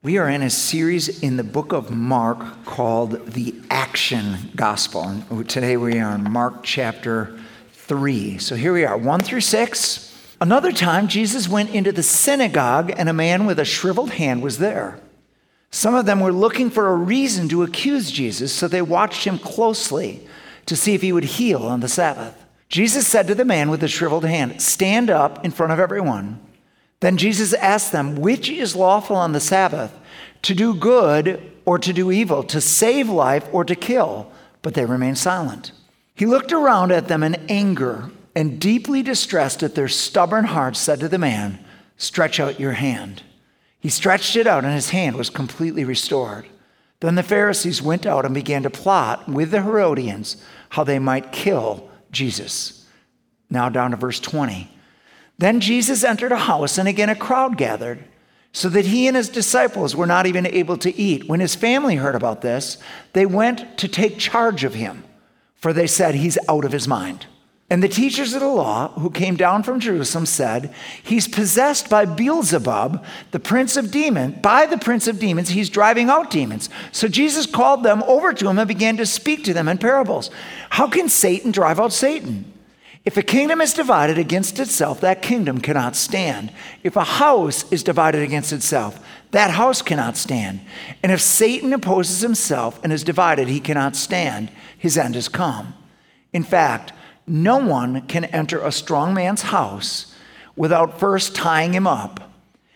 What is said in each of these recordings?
We are in a series in the book of Mark called the Action Gospel. And today we are in Mark chapter 3. So here we are, 1 through 6. Another time, Jesus went into the synagogue, and a man with a shriveled hand was there. Some of them were looking for a reason to accuse Jesus, so they watched him closely to see if he would heal on the Sabbath. Jesus said to the man with the shriveled hand, "Stand up in front of everyone." Then Jesus asked them, "Which is lawful on the Sabbath, to do good or to do evil, to save life or to kill?" But they remained silent. He looked around at them in anger and, deeply distressed at their stubborn hearts, said to the man, "Stretch out your hand." He stretched it out, and his hand was completely restored. Then the Pharisees went out and began to plot with the Herodians how they might kill Jesus. Now down to verse 20. Then Jesus entered a house, and again a crowd gathered, so that he and his disciples were not even able to eat. When his family heard about this, they went to take charge of him, for they said, "He's out of his mind." And the teachers of the law, who came down from Jerusalem, said, "He's possessed by Beelzebub, the prince of demons. By the prince of demons, he's driving out demons." So Jesus called them over to him and began to speak to them in parables. "How can Satan drive out Satan? If a kingdom is divided against itself, that kingdom cannot stand. If a house is divided against itself, that house cannot stand. And if Satan opposes himself and is divided, he cannot stand. His end is come. In fact, no one can enter a strong man's house without first tying him up.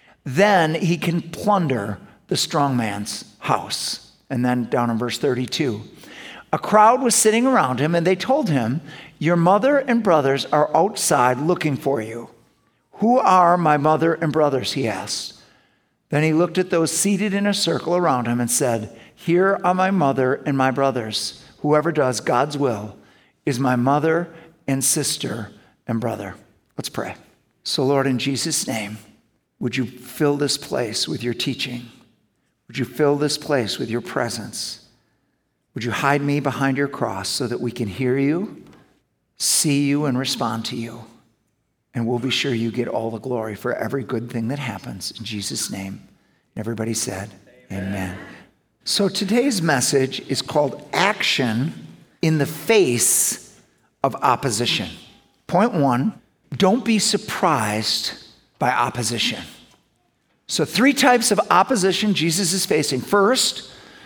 Then he can plunder the strong man's house." And then down in verse 32. A crowd was sitting around him, and they told him, "Your mother and brothers are outside looking for you." "Who are my mother and brothers?" he asked. Then he looked at those seated in a circle around him and said, "Here are my mother and my brothers. Whoever does God's will is my mother and sister and brother." Let's pray. So Lord, in Jesus' name, would you fill this place with your teaching? Would you fill this place with your presence? Would you hide me behind your cross so that we can hear you, see you, and respond to you? And we'll be sure you get all the glory for every good thing that happens. In Jesus' name. Everybody said, Amen. So today's message is called Action in the Face of Opposition. Point 1, don't be surprised by opposition. So 3 types of opposition Jesus is facing. First,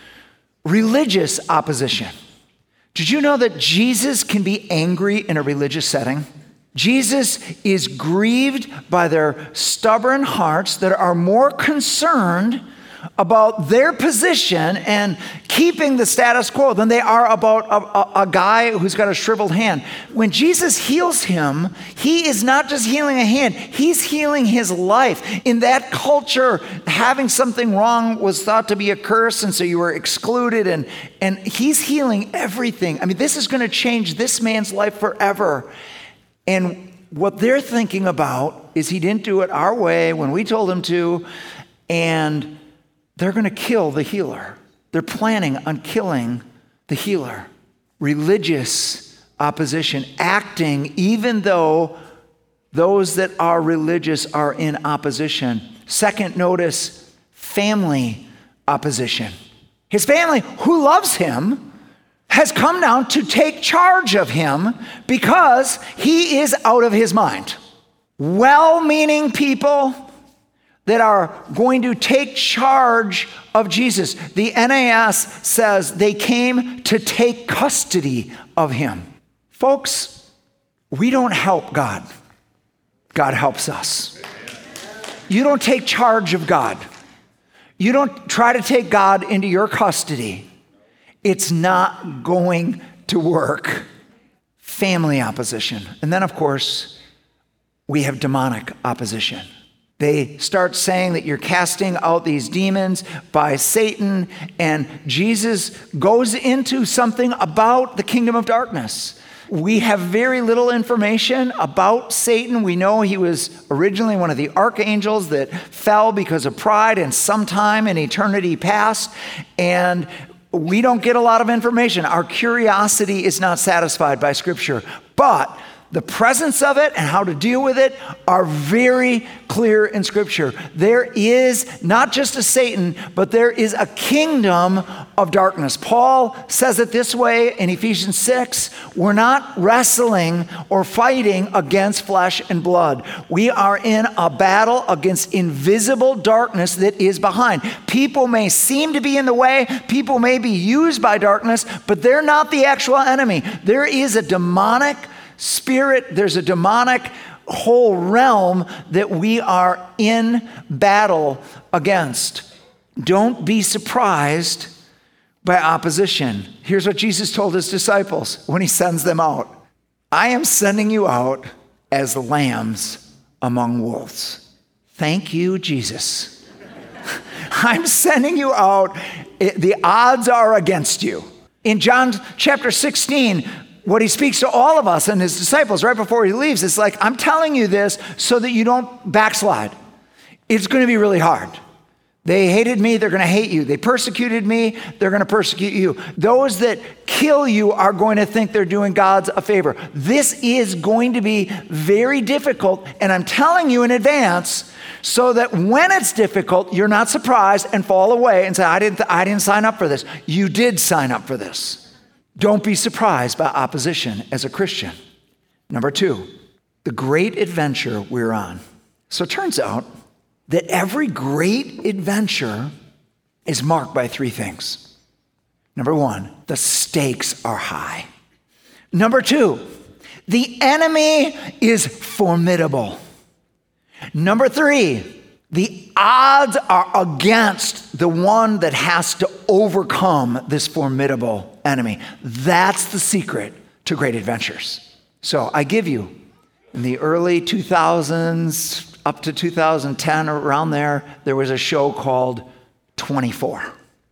religious opposition. Did you know that Jesus can be angry in a religious setting? Jesus is grieved by their stubborn hearts that are more concerned about their position and keeping the status quo than they are about a guy who's got a shriveled hand. When Jesus heals him, he is not just healing a hand, he's healing his life. In that culture, having something wrong was thought to be a curse, and so you were excluded, and he's healing everything. I mean, this is going to change this man's life forever. And what they're thinking about is he didn't do it our way when we told him to, and they're going to kill the healer. They're planning on killing the healer. Religious opposition, acting even though those that are religious are in opposition. Second, notice family opposition. His family, who loves him, has come down to take charge of him because he is out of his mind. Well-meaning people that are going to take charge of Jesus. The NAS says they came to take custody of him. Folks, we don't help God. God helps us. You don't take charge of God. You don't try to take God into your custody. It's not going to work. Family opposition. And then, of course, we have demonic opposition. They start saying that you're casting out these demons by Satan, and Jesus goes into something about the kingdom of darkness. We have very little information about Satan. We know he was originally one of the archangels that fell because of pride and sometime in eternity past, and we don't get a lot of information. Our curiosity is not satisfied by Scripture, but the presence of it and how to deal with it are very clear in Scripture. There is not just a Satan, but there is a kingdom of darkness. Paul says it this way in Ephesians 6, we're not wrestling or fighting against flesh and blood. We are in a battle against invisible darkness that is behind. People may seem to be in the way, people may be used by darkness, but they're not the actual enemy. There is a demonic spirit, there's a demonic whole realm that we are in battle against. Don't be surprised by opposition. Here's what Jesus told his disciples when he sends them out. I am sending you out as lambs among wolves. Thank you, Jesus. I'm sending you out. The odds are against you. In John chapter 16, what he speaks to all of us and his disciples right before he leaves, it's like, I'm telling you this so that you don't backslide. It's going to be really hard. They hated me, they're going to hate you. They persecuted me, they're going to persecute you. Those that kill you are going to think they're doing God a favor. This is going to be very difficult, and I'm telling you in advance so that when it's difficult, you're not surprised and fall away and say, I didn't sign up for this. You did sign up for this. Don't be surprised by opposition as a Christian. Number 2, the great adventure we're on. So it turns out that every great adventure is marked by 3 things. Number 1, the stakes are high. Number 2, the enemy is formidable. Number 3, the odds are against the one that has to overcome this formidable enemy. That's the secret to great adventures. So I give you, in the early 2000s, up to 2010, around there was a show called 24.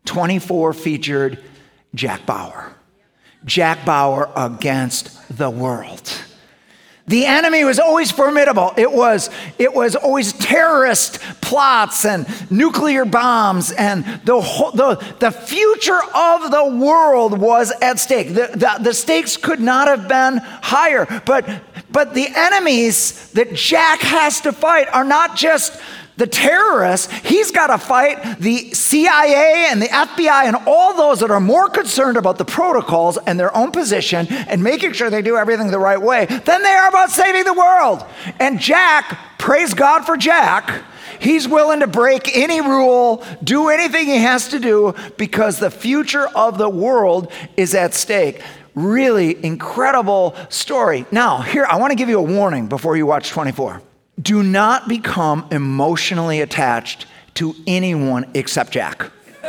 24 featured Jack Bauer. Jack Bauer against the world. The enemy was always formidable. It was always terrorist plots and nuclear bombs, and the future of the world was at stake. The stakes could not have been higher. But the enemies that Jack has to fight are not just the terrorists. He's got to fight the CIA and the FBI and all those that are more concerned about the protocols and their own position and making sure they do everything the right way than they are about saving the world. And Jack, praise God for Jack, he's willing to break any rule, do anything he has to do because the future of the world is at stake. Really incredible story. Now, here, I want to give you a warning before you watch 24. Do not become emotionally attached to anyone except Jack.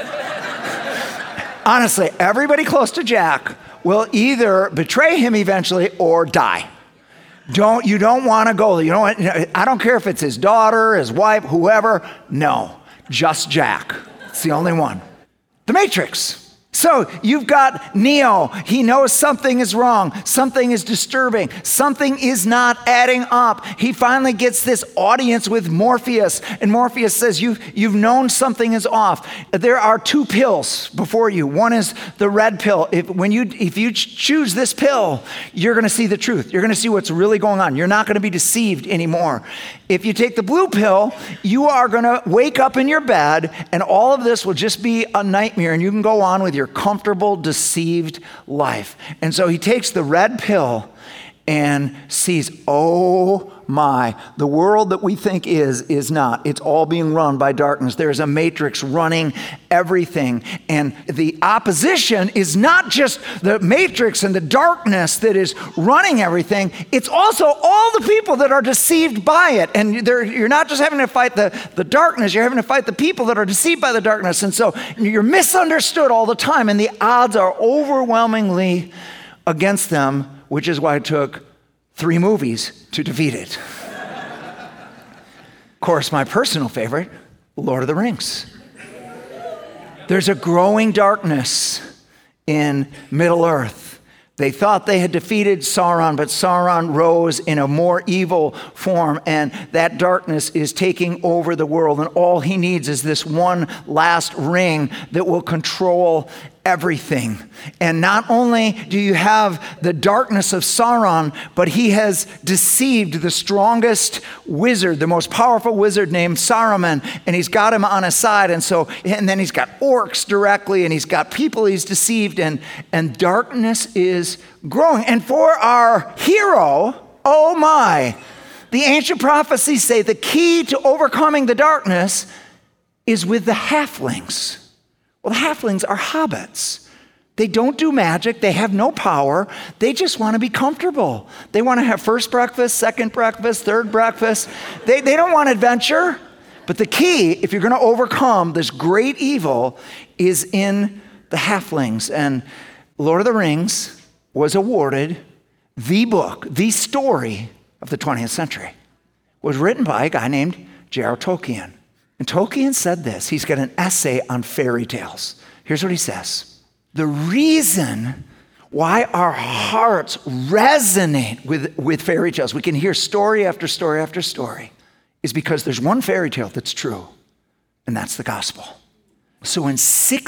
Honestly, everybody close to Jack will either betray him eventually or die. You don't want to go. I don't care if it's his daughter, his wife, whoever. No, just Jack. It's the only one. The Matrix. So you've got Neo. He knows something is wrong. Something is disturbing. Something is not adding up. He finally gets this audience with Morpheus. And Morpheus says, you've known something is off. There are 2 pills before you. One is the red pill. If you choose this pill, you're going to see the truth. You're going to see what's really going on. You're not going to be deceived anymore. If you take the blue pill, you are going to wake up in your bed and all of this will just be a nightmare and you can go on with your comfortable, deceived life. And so he takes the red pill and sees, oh my, the world that we think is not. It's all being run by darkness. There's a matrix running everything. And the opposition is not just the matrix and the darkness that is running everything. It's also all the people that are deceived by it. And you're not just having to fight the darkness, you're having to fight the people that are deceived by the darkness. And so you're misunderstood all the time. And the odds are overwhelmingly against them, which is why it took 3 movies to defeat it. Of course, my personal favorite, Lord of the Rings. There's a growing darkness in Middle-earth. They thought they had defeated Sauron, but Sauron rose in a more evil form, and that darkness is taking over the world, and all he needs is this one last ring that will control everything. And not only do you have the darkness of Sauron, but he has deceived the strongest wizard, the most powerful wizard named Saruman, and he's got him on his side. And then he's got orcs directly, and he's got people he's deceived, and darkness is growing. And for our hero, oh my, the ancient prophecies say the key to overcoming the darkness is with the halflings. Well, the halflings are hobbits. They don't do magic. They have no power. They just want to be comfortable. They want to have first breakfast, second breakfast, third breakfast. They don't want adventure. But the key, if you're going to overcome this great evil, is in the halflings. And Lord of the Rings was awarded the book, the story of the 20th century. It was written by a guy named J.R. Tolkien. And Tolkien said this. He's got an essay on fairy tales. Here's what he says. The reason why our hearts resonate with fairy tales, we can hear story after story after story, is because there's one fairy tale that's true, and that's the gospel. So in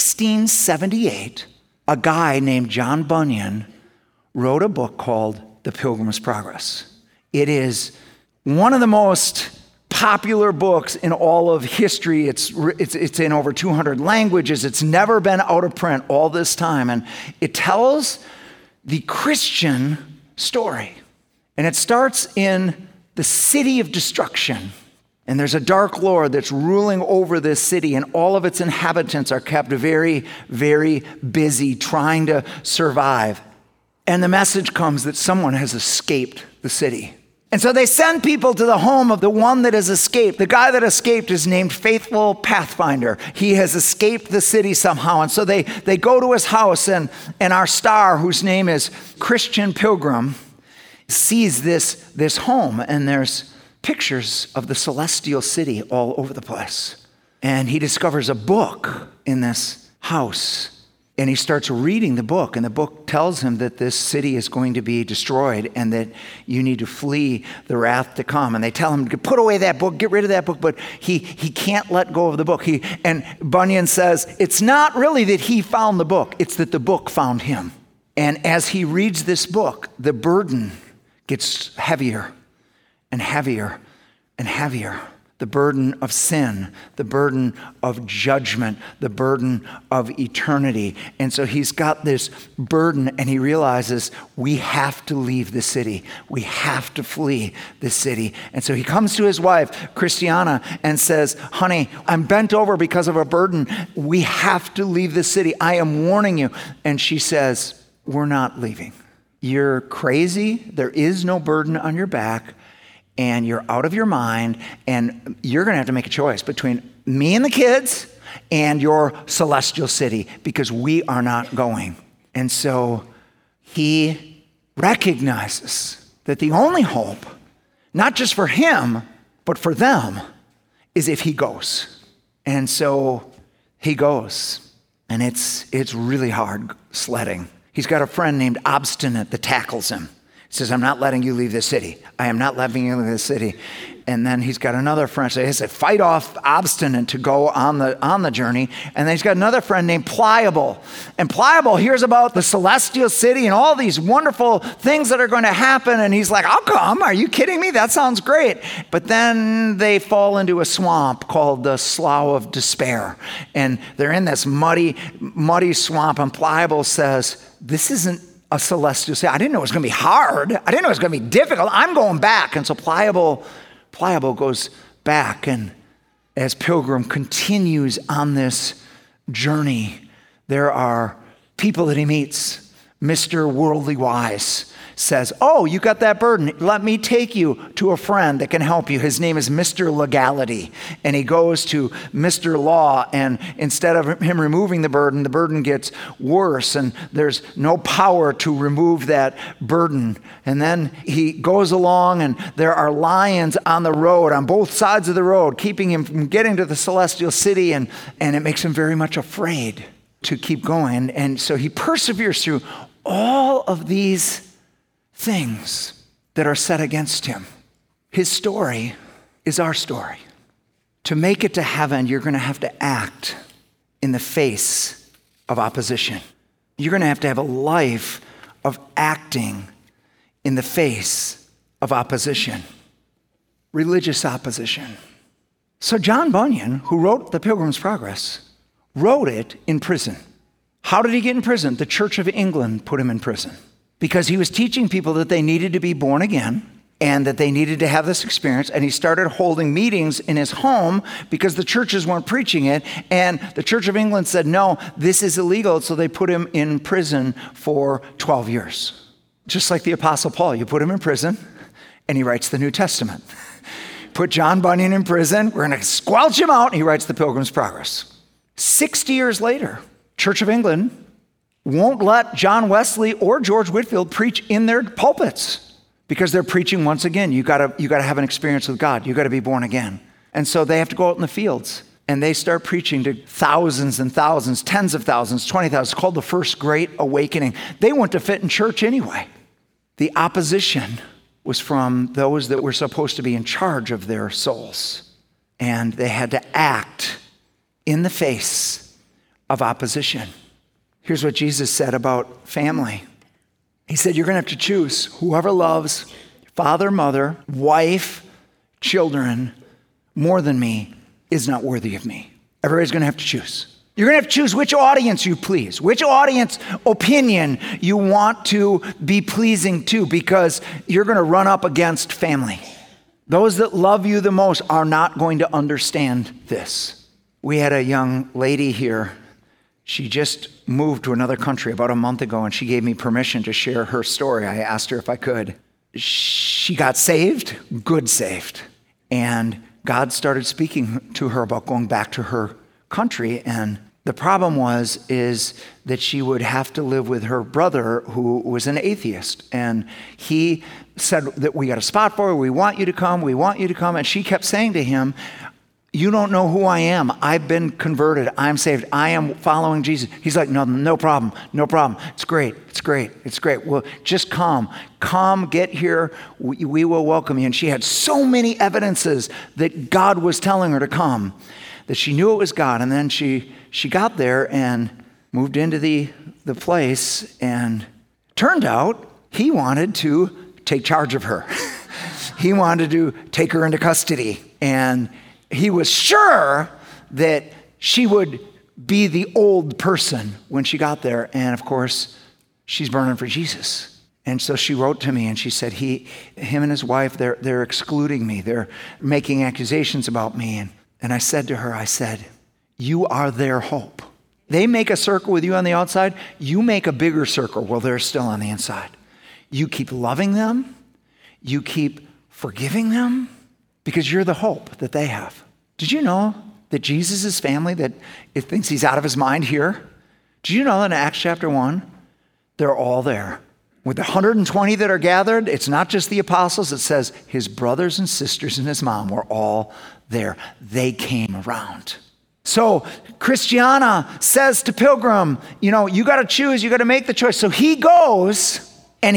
1678, a guy named John Bunyan wrote a book called The Pilgrim's Progress. It is one of the most popular books in all of history. It's in over 200 languages. It's never been out of print all this time. And it tells the Christian story. And it starts in the city of destruction. And there's a dark lord that's ruling over this city, and all of its inhabitants are kept very, very busy trying to survive. And the message comes that someone has escaped the city. And so they send people to the home of the one that has escaped. The guy that escaped is named Faithful Pathfinder. He has escaped the city somehow. And so they go to his house, and our star, whose name is Christian Pilgrim, sees this home. And there's pictures of the celestial city all over the place. And he discovers a book in this house. And he starts reading the book, and the book tells him that this city is going to be destroyed and that you need to flee the wrath to come. And they tell him to put away that book, get rid of that book, but he can't let go of the book. And Bunyan says it's not really that he found the book, it's that the book found him. And as he reads this book, the burden gets heavier and heavier and heavier. The burden of sin, the burden of judgment, the burden of eternity. And so he's got this burden, and he realizes we have to leave the city. We have to flee the city. And so he comes to his wife, Christiana, and says, honey, I'm bent over because of a burden. We have to leave the city. I am warning you. And she says, we're not leaving. You're crazy. There is no burden on your back. And you're out of your mind, and you're going to have to make a choice between me and the kids and your celestial city, because we are not going. And so he recognizes that the only hope, not just for him, but for them, is if he goes. And so he goes, and it's really hard sledding. He's got a friend named Obstinate that tackles him. Says, I'm not letting you leave this city. I am not letting you leave this city. And then he's got another friend. So he said, fight off Obstinate to go on the journey. And then he's got another friend named Pliable. And Pliable hears about the celestial city and all these wonderful things that are going to happen. And he's like, I'll come. Are you kidding me? That sounds great. But then they fall into a swamp called the Slough of Despair. And they're in this muddy swamp. And Pliable says, this isn't a celestial city. I didn't know it was going to be hard. I didn't know it was going to be difficult. I'm going back. And so Pliable goes back. And as Pilgrim continues on this journey, there are people that he meets. Mr. Worldly Wise says, oh, you got that burden. Let me take you to a friend that can help you. His name is Mr. Legality. And he goes to Mr. Law, and instead of him removing the burden gets worse, and there's no power to remove that burden. And then he goes along, and there are lions on the road, on both sides of the road, keeping him from getting to the celestial city, and it makes him very much afraid to keep going. And so he perseveres through all of these things that are set against him. His story is our story. To make it to heaven, you're going to have to act in the face of opposition. You're going to have a life of acting in the face of opposition, religious opposition. So John Bunyan, who wrote The Pilgrim's Progress, wrote it in prison. How did he get in prison? The Church of England put him in prison because he was teaching people that they needed to be born again and that they needed to have this experience. And he started holding meetings in his home because the churches weren't preaching it. And the Church of England said, no, this is illegal. So they put him in prison for 12 years. Just like the Apostle Paul, you put him in prison and he writes the New Testament. Put John Bunyan in prison, we're going to squelch him out, and he writes The Pilgrim's Progress. 60 years later, Church of England won't let John Wesley or George Whitefield preach in their pulpits because they're preaching once again. You got to have an experience with God. You got to be born again. And so they have to go out in the fields and they start preaching to thousands and thousands, tens of thousands, 20,000. It's called the First Great Awakening. They went to fit in church anyway. The opposition was from those that were supposed to be in charge of their souls. And they had to act in the face of opposition. Here's what Jesus said about family. He said, you're going to have to choose whoever loves father, mother, wife, children more than me is not worthy of me. Everybody's going to have to choose. You're going to have to choose which audience you please, which audience opinion you want to be pleasing to, because you're going to run up against family. Those that love you the most are not going to understand this. We had a young lady here. She just moved to another country about a month ago, and she gave me permission to share her story. I asked her if I could. She got saved, good saved, and God started speaking to her about going back to her country. And the problem is that she would have to live with her brother, who was an atheist. And he said that we got a spot for her. We want you to come. We want you to come. And she kept saying to him, you don't know who I am. I've been converted. I'm saved. I am following Jesus. He's like, no problem. No problem. It's great. It's great. It's great. Well, just come. Come, get here. We will welcome you. And she had so many evidences that God was telling her to come, that she knew it was God. And then she got there and moved into the place, and turned out he wanted to take charge of her. He wanted to take her into custody. And he was sure that she would be the old person when she got there. And of course, she's burning for Jesus. And so she wrote to me and she said, him and his wife, they're excluding me. They're making accusations about me. And I said to her, you are their hope. They make a circle with you on the outside. You make a bigger circle while they're still on the inside. You keep loving them. You keep forgiving them, because you're the hope that they have. Did you know that Jesus' family, that it thinks he's out of his mind here? Did you know in Acts chapter 1, they're all there? With the 120 that are gathered, it's not just the apostles. It says his brothers and sisters and his mom were all there. They came around. So Christiana says to Pilgrim, you got to choose. You got to make the choice. So he goes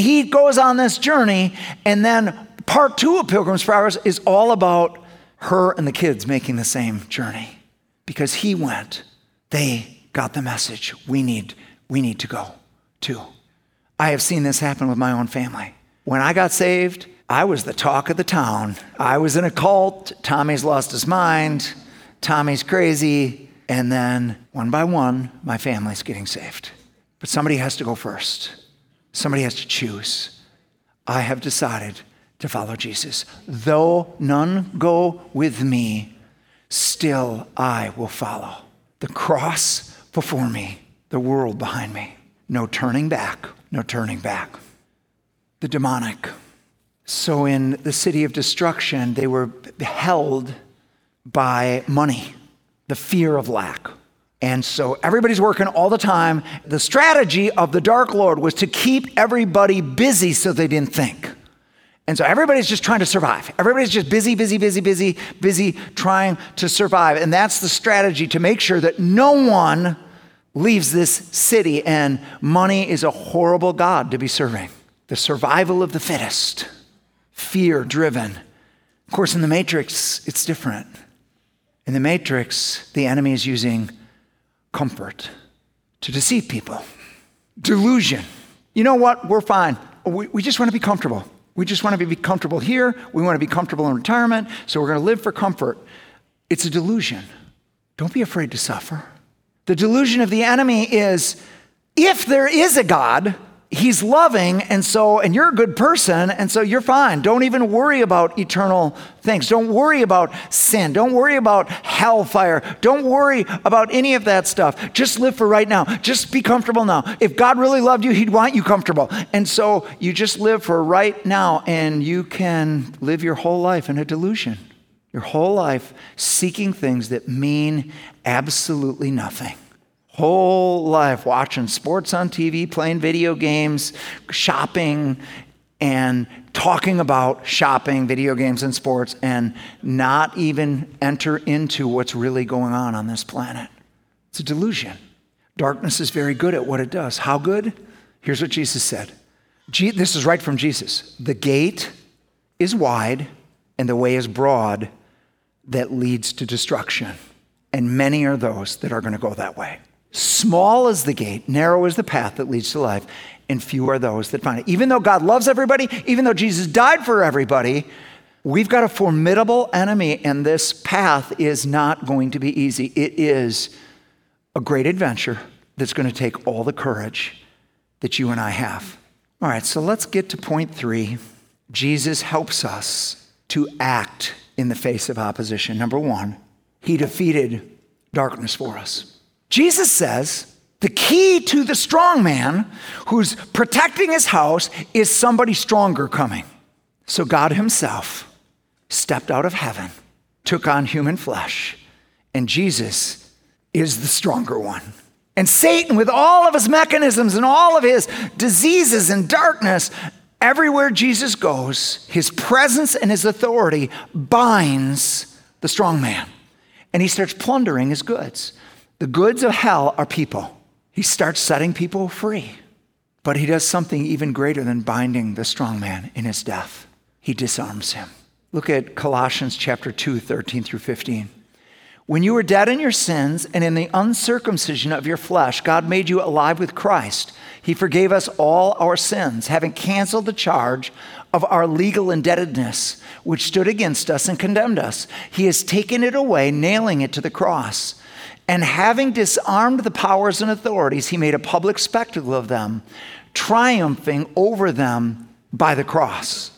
on this journey. And then part 2 of Pilgrim's Progress is all about her and the kids making the same journey. Because he went, they got the message. We need to go too. I have seen this happen with my own family. When I got saved, I was the talk of the town. I was in a cult. Tommy's lost his mind. Tommy's crazy. And then one by one, my family's getting saved. But somebody has to go first. Somebody has to choose. I have decided to follow Jesus. Though none go with me, still I will follow. The cross before me, the world behind me. No turning back, no turning back. The demonic. So in the city of destruction, they were held by money, the fear of lack. And so everybody's working all the time. The strategy of the Dark Lord was to keep everybody busy so they didn't think. And so everybody's just trying to survive. Everybody's just busy trying to survive. And that's the strategy, to make sure that no one leaves this city. And money is a horrible god to be serving. The survival of the fittest. Fear driven. Of course, in the Matrix, it's different. In the Matrix, the enemy is using comfort to deceive people. Delusion. You know what? We're fine. We just want to be comfortable. We just want to be comfortable here. We want to be comfortable in retirement, so we're going to live for comfort. It's a delusion. Don't be afraid to suffer. The delusion of the enemy is, if there is a God, he's loving, and you're a good person, and so you're fine. Don't even worry about eternal things. Don't worry about sin. Don't worry about hellfire. Don't worry about any of that stuff. Just live for right now. Just be comfortable now. If God really loved you, he'd want you comfortable. And so you just live for right now, and you can live your whole life in a delusion. Your whole life seeking things that mean absolutely nothing. Whole life watching sports on TV, playing video games, shopping, and talking about shopping, video games, and sports, and not even enter into what's really going on this planet. It's a delusion. Darkness is very good at what it does. How good? Here's what Jesus said. This is right from Jesus. The gate is wide and the way is broad that leads to destruction, and many are those that are going to go that way. Small is the gate, narrow is the path that leads to life, and few are those that find it. Even though God loves everybody, even though Jesus died for everybody, we've got a formidable enemy, and this path is not going to be easy. It is a great adventure that's going to take all the courage that you and I have. All right, so let's get to point 3. Jesus helps us to act in the face of opposition. Number 1, he defeated darkness for us. Jesus says the key to the strong man who's protecting his house is somebody stronger coming. So God himself stepped out of heaven, took on human flesh, and Jesus is the stronger one. And Satan, with all of his mechanisms and all of his diseases and darkness, everywhere Jesus goes, his presence and his authority binds the strong man. And he starts plundering his goods. The goods of hell are people. He starts setting people free. But he does something even greater than binding the strong man in his death. He disarms him. Look at Colossians chapter 2, 13 through 15. When you were dead in your sins and in the uncircumcision of your flesh, God made you alive with Christ. He forgave us all our sins, having canceled the charge of our legal indebtedness, which stood against us and condemned us. He has taken it away, nailing it to the cross. And having disarmed the powers and authorities, he made a public spectacle of them, triumphing over them by the cross.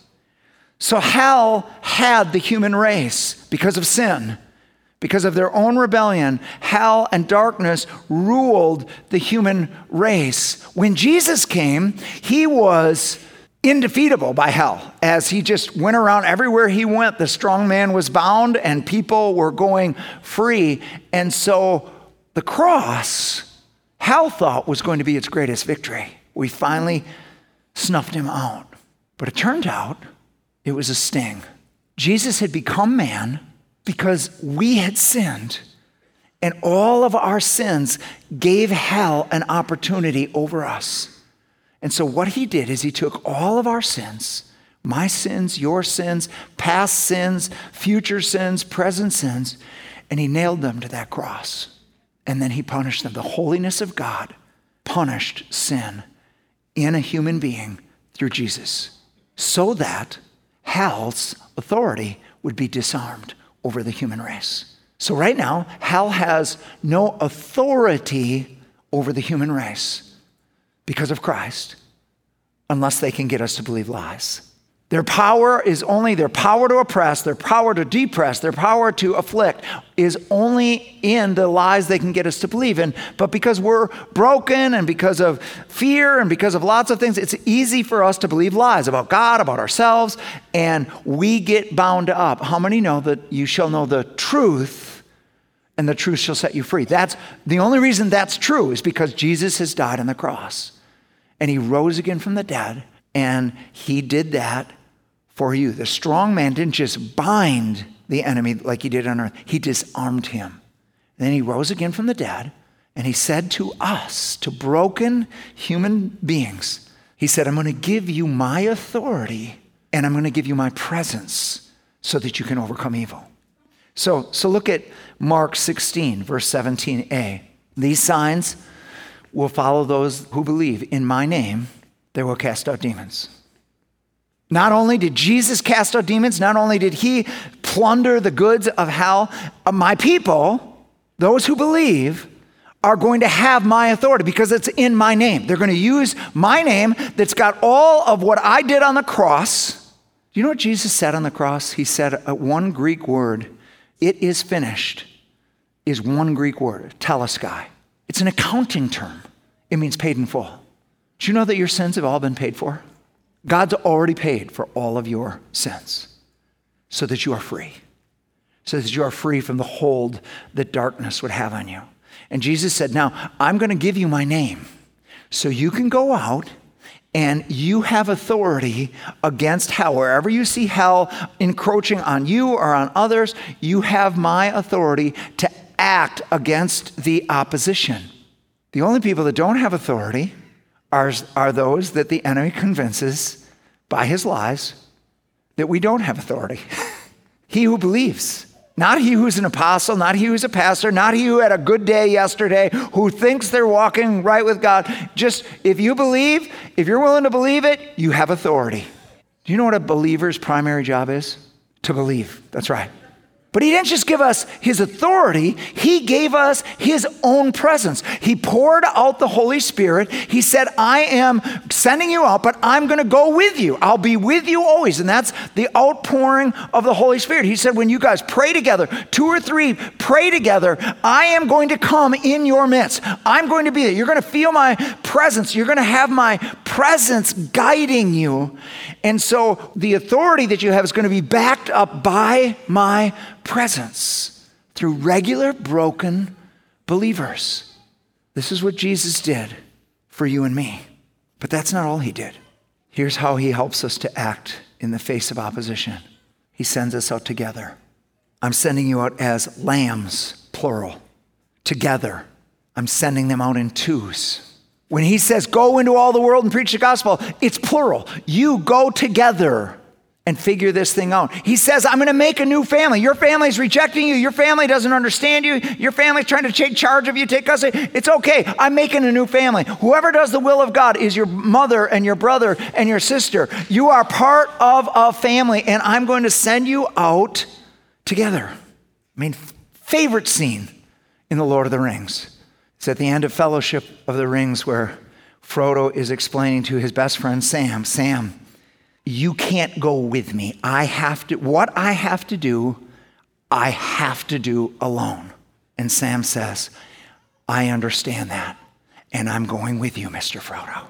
So hell had the human race because of sin. Because of their own rebellion, hell and darkness ruled the human race. When Jesus came, he was indefeatable by hell. As he just went around everywhere he went, the strong man was bound and people were going free. And so the cross, hell thought was going to be its greatest victory. We finally snuffed him out. But it turned out it was a sting. Jesus had become man because we had sinned. And all of our sins gave hell an opportunity over us. And so what he did is he took all of our sins, my sins, your sins, past sins, future sins, present sins, and he nailed them to that cross. And then he punished them. The holiness of God punished sin in a human being through Jesus, so that hell's authority would be disarmed over the human race. So right now, hell has no authority over the human race because of Christ, unless they can get us to believe lies. Their power is only their power to oppress, their power to depress, their power to afflict is only in the lies they can get us to believe in. But because we're broken and because of fear and because of lots of things, it's easy for us to believe lies about God, about ourselves, and we get bound up. How many know that you shall know the truth and the truth shall set you free? That's the only reason that's true is because Jesus has died on the cross and he rose again from the dead, and he did that for you. The strong man didn't just bind the enemy like he did on earth. He disarmed him. And then he rose again from the dead, and he said to us, to broken human beings, he said, I'm going to give you my authority, and I'm going to give you my presence so that you can overcome evil. So look at Mark 16, verse 17a. These signs will follow those who believe in my name, they will cast out demons. Not only did Jesus cast out demons, not only did he plunder the goods of hell, my people, those who believe, are going to have my authority because it's in my name. They're going to use my name that's got all of what I did on the cross. Do you know what Jesus said on the cross? He said one Greek word, "It is finished," is one Greek word, teleskai. It's an accounting term. It means paid in full. Do you know that your sins have all been paid for? God's already paid for all of your sins so that you are free. So that you are free from the hold that darkness would have on you. And Jesus said, now, I'm going to give you my name so you can go out and you have authority against hell. Wherever you see hell encroaching on you or on others, you have my authority to act against the opposition. The only people that don't have authority are those that the enemy convinces by his lies that we don't have authority. He who believes. Not he who's an apostle, not he who's a pastor, not he who had a good day yesterday, who thinks they're walking right with God. Just if you believe, if you're willing to believe it, you have authority. Do you know what a believer's primary job is? To believe. That's right. But he didn't just give us his authority, he gave us his own presence. He poured out the Holy Spirit. He said, I am sending you out, but I'm going to go with you. I'll be with you always. And that's the outpouring of the Holy Spirit. He said, when you guys pray together, 2 or 3 pray together, I am going to come in your midst. I'm going to be there. You're going to feel my presence. You're going to have my presence guiding you. And so the authority that you have is going to be backed up by my presence through regular broken believers. This is what Jesus did for you and me. But that's not all he did. Here's how he helps us to act in the face of opposition. He sends us out together. I'm sending you out as lambs, plural, together. I'm sending them out in twos. When he says, go into all the world and preach the gospel, it's plural. You go together and figure this thing out. He says, I'm going to make a new family. Your family's rejecting you. Your family doesn't understand you. Your family's trying to take charge of you, take custody. It's okay. I'm making a new family. Whoever does the will of God is your mother and your brother and your sister. You are part of a family, and I'm going to send you out together. I mean, favorite scene in The Lord of the Rings. It's at the end of Fellowship of the Rings where Frodo is explaining to his best friend Sam, you can't go with me. What I have to do alone. And Sam says, I understand that, and I'm going with you, Mr. Frodo.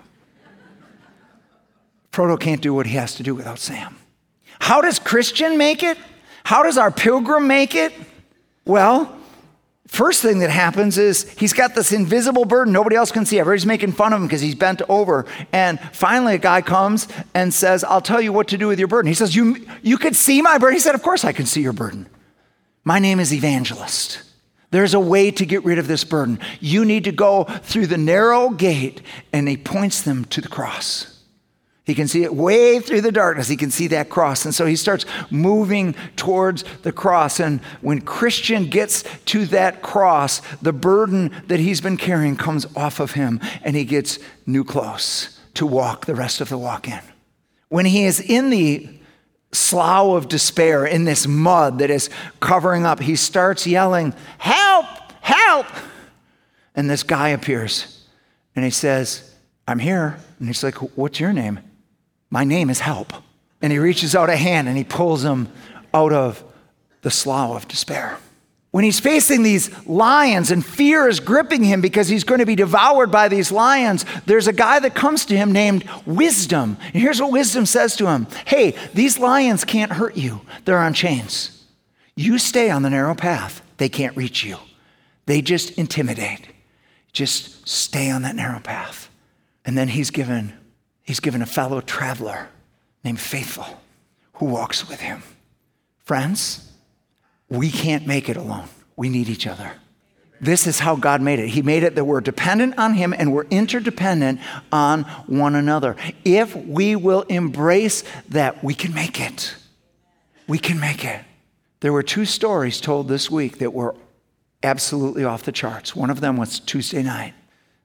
Frodo can't do what he has to do without Sam. How does Christian make it? How does our pilgrim make it? Well, first thing that happens is he's got this invisible burden nobody else can see. Everybody's making fun of him because he's bent over. And finally a guy comes and says, I'll tell you what to do with your burden. He says, you could see my burden? He said, of course I can see your burden. My name is Evangelist. There's a way to get rid of this burden. You need to go through the narrow gate. And he points them to the cross. He can see it way through the darkness. He can see that cross. And so he starts moving towards the cross. And when Christian gets to that cross, the burden that he's been carrying comes off of him, and he gets new clothes to walk the rest of the walk in. When he is in the slough of despair, in this mud that is covering up, he starts yelling, help, help. And this guy appears, and he says, I'm here. And he's like, what's your name? My name is Help. And he reaches out a hand and he pulls him out of the slough of despair. When he's facing these lions and fear is gripping him because he's going to be devoured by these lions, there's a guy that comes to him named Wisdom. And here's what Wisdom says to him. Hey, these lions can't hurt you. They're on chains. You stay on the narrow path. They can't reach you. They just intimidate. Just stay on that narrow path. And then he's given a fellow traveler named Faithful who walks with him. Friends, we can't make it alone. We need each other. This is how God made it. He made it that we're dependent on him and we're interdependent on one another. If we will embrace that, we can make it. We can make it. There were 2 stories told this week that were absolutely off the charts. One of them was Tuesday night.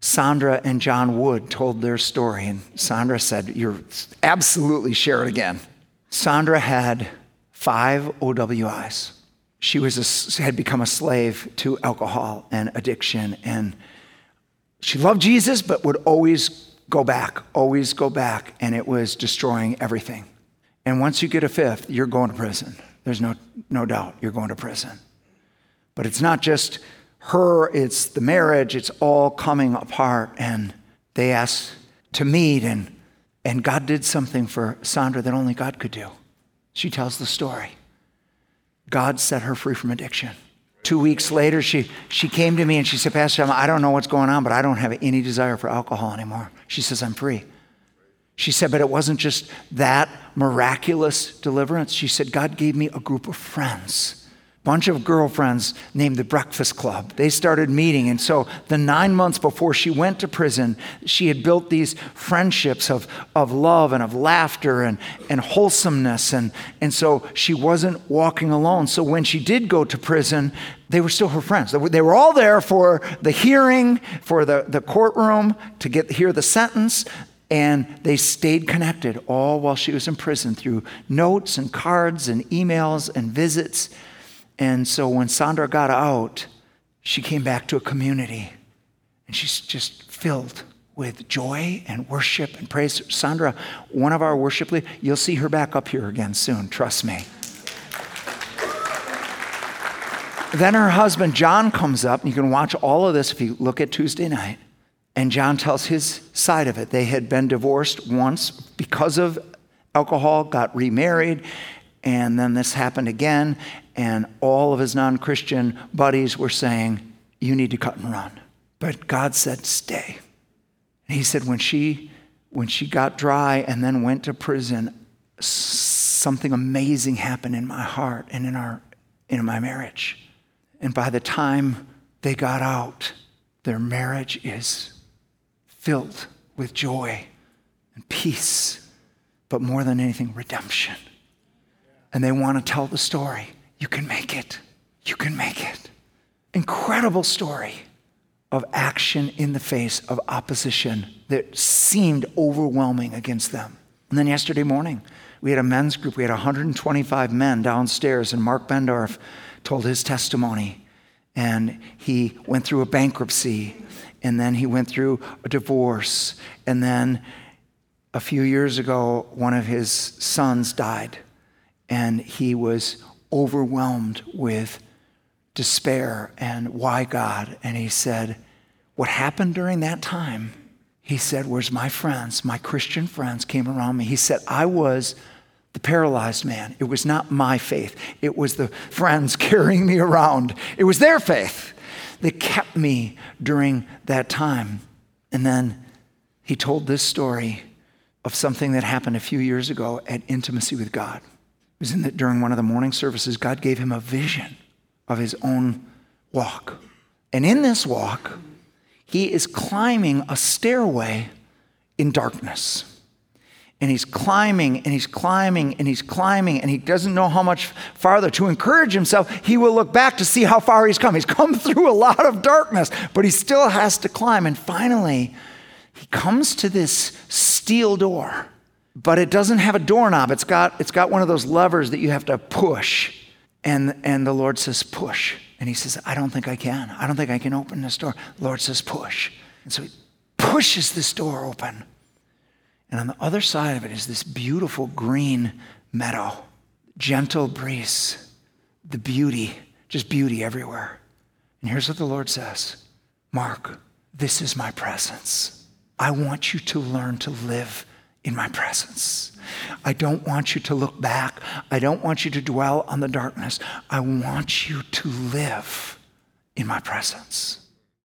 Sandra and John Wood told their story, and Sandra said, "You're absolutely share it again." Sandra had 5 OWIs. She had become a slave to alcohol and addiction, and she loved Jesus, but would always go back, and it was destroying everything. And once you get a 5th, you're going to prison. There's no doubt you're going to prison. But it's not just her, it's the marriage, it's all coming apart. And they asked to meet, and God did something for Sandra that only God could do. She tells the story. God set her free from addiction. 2 weeks later, she came to me and she said, "Pastor, I don't know what's going on, but I don't have any desire for alcohol anymore." She says, "I'm free." She said, but it wasn't just that miraculous deliverance. She said, God gave me a group of friends, bunch of girlfriends named the Breakfast Club. They started meeting. And so the 9 months before she went to prison, she had built these friendships of love and of laughter and wholesomeness. And so she wasn't walking alone. So when she did go to prison, they were still her friends. They were all there for the hearing, for the courtroom, to hear the sentence. And they stayed connected all while she was in prison through notes and cards and emails and visits. And so when Sandra got out, she came back to a community. And she's just filled with joy and worship and praise. Sandra, one of our worship leaders, you'll see her back up here again soon, trust me. Then her husband, John, comes up. And you can watch all of this if you look at Tuesday night. And John tells his side of it. They had been divorced once because of alcohol, got remarried, and then this happened again, and all of his non-Christian buddies were saying, "You need to cut and run." But God said, "Stay." And he said, when she got dry and then went to prison, something amazing happened in my heart and in my marriage. And by the time they got out, their marriage is filled with joy and peace, but more than anything, redemption. And they want to tell the story. You can make it. You can make it. Incredible story of action in the face of opposition that seemed overwhelming against them. And then yesterday morning, we had a men's group. We had 125 men downstairs, and Mark Bendorf told his testimony. And he went through a bankruptcy, and then he went through a divorce. And then a few years ago, one of his sons died, and he was overwhelmed with despair and why God? And he said, what happened during that time, he said, was my friends, my Christian friends came around me. He said, I was the paralyzed man. It was not my faith. It was the friends carrying me around. It was their faith that kept me during that time. And then he told this story of something that happened a few years ago at Intimacy with God. It was during one of the morning services, God gave him a vision of his own walk. And in this walk, he is climbing a stairway in darkness. And he's climbing, and he's climbing, and he's climbing, and he doesn't know how much farther. To encourage himself, he will look back to see how far he's come. He's come through a lot of darkness, but he still has to climb. And finally, he comes to this steel door, but it doesn't have a doorknob. It's got one of those levers that you have to push. And the Lord says, push. And he says, I don't think I can. I don't think I can open this door. The Lord says, push. And so he pushes this door open. And on the other side of it is this beautiful green meadow, gentle breeze, the beauty, just beauty everywhere. And here's what the Lord says, Mark, this is my presence. I want you to learn to live in my presence. I don't want you to look back. I don't want you to dwell on the darkness. I want you to live in my presence.